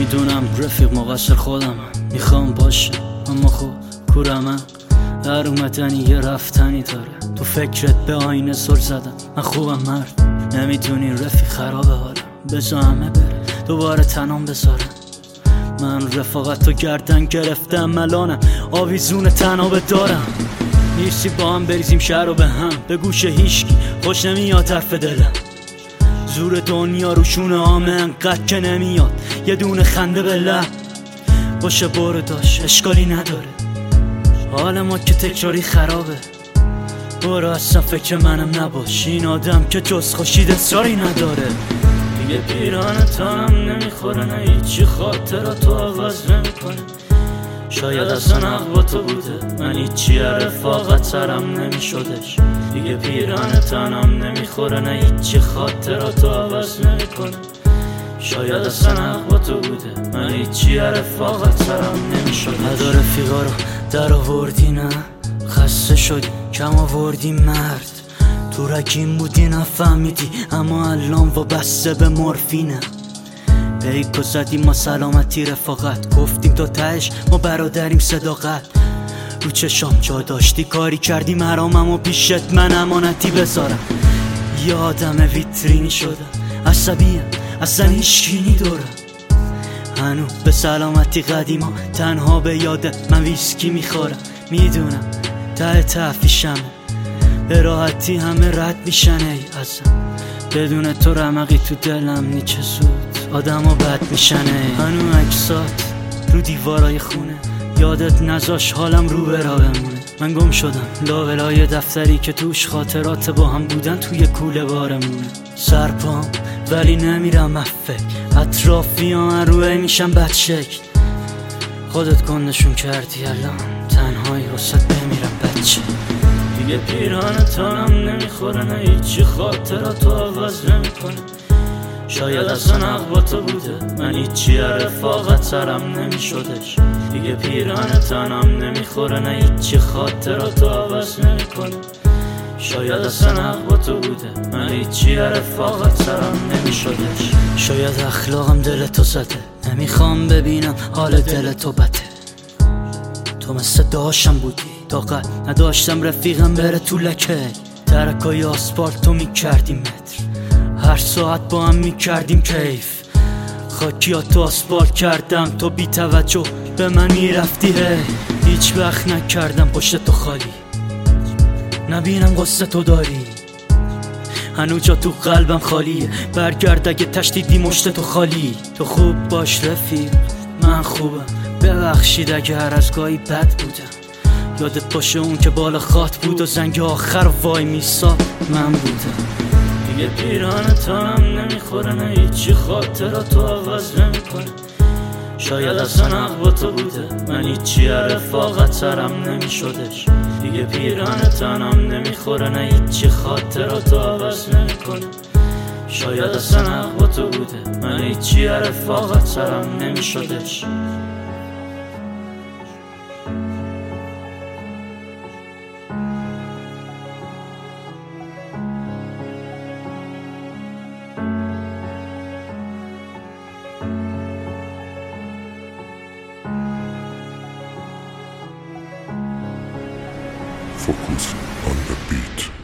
میدونم رفیق مقصر خودم، میخوام باشه اما خب کورم در اومدنی یه رفتنی داره. تو فکرت به آینه سر زدم، من خوبم مرد، نمیتونی رفیق خرابه حالم. بذار همه بره دوباره تنام بذارم. من رفاقت تو گردن گرفتم، الانم آویزون تنابه دارم. نیستی با هم بریزیم شهر رو به هم، به گوش هیشکی خوش نمیاد حرف دلم. زور دنیا رو شونه عامه انقدر که نمیاد یه دونه خنده به لب. باشه برو داشت اشکالی نداره، حال ما که تکراری خرابه. برو اصلا فکر منم نباش، این آدم که جز خوشید اصراری نداره. دیگه پیران تنم نمیخوره، نه هیچی خاطراتو عوض نمیکنه. شاید اصلا حق با تو بوده، من هیچی رفاقت سرم نمیشدش. دیگه پیران تنم نمیخوره، نه هیچی خاطراتو عوض نمیکنه. شاید اصلا حق با تو بوده، من هیچی رفاقت سرم نمیشدش. ادا رفیقا رو در آوردی، نه خسته شدی کم آوردی مرد. تو رکیم بودی نفهمیدی، اما الان وابسته به مورفینه. پیکو زدیم ما سلامتی رفاقت، گفتیم تا تهش ما برادریم صداقت. رو چشام جا داشتی کاری کردی مرامم و پیشت من امانتی بذارم. یه آدم ویترینی شدم، عصبیم اصلا هیچکی ندارم. هنو به سلامتی قدیما تنها به یاد من ویسکی میخورم. میدونم ته تفیشمه، به راحتی همه رد میشن ای ازم. بدون تو رمقی تو دلم نی چه سود، آدم ها بد میشنه. هنو عکسات رو دیوارای خونه، یادت نزاش حالم رو به راه بمونه. من گم شدم لاولای دفتری که توش خاطرات با هم بودن توی کوله بارمونه. سرپام ولی نمیرم افک، اطرافیان روی میشم بدشکل. خودت کندشون کردی الان تنهایی وسط بمیرم بچه. دیگه پیران تنم نمیخوره، نه هیچی خاطراتو عوض نمیکنه. شاید اصلا حق با تو بوده، من هیچی رفاقت سرم نمیشدش. دیگه پیران تنم نمیخوره، نه هیچی خاطراتو عوض نمیکنه. شاید اصلا حق با تو بوده، من هیچی رفاقت سرم نمیشدش. شاید اخلاقم دلتو زده، نمیخوام ببینم حال دلتو بده. تو مثل داشتم بودی، طاقت نداشتم رفیقم بره تو لکه. ترکای آسفالتو میکردیم متر، هر ساعت با هم میکردیم کیف. خاکیاتو آسفالت کردم تو بی توجه به من میرفتی. هیچ وقت نکردم پشت تو خالی، نبینم قصه تو داری. هنو جا تو قلبم خالیه، برگرد اگه تشدیدی مشت تو خالی. تو خوب باش رفیق من خوبم، ببخشید اگه هر از گاهی بد بودم. یادت باشه اون که بالا خات بود و زنگ آخر وای میساد من بودم. دیگه پیران تنم نمیخوره، نه هیچی خاطراتو عوض نمیکنه. شاید اصلا حق با تو بوده، من هیچی رفاقت سرم نمیشدش. دیگه پیران تنم نمیخوره، نه هیچی خاطراتو عوض نمیکنه. شاید اصلا حق با تو بوده، من هیچی رفاقت سرم نمیشدش. Focus on the beat.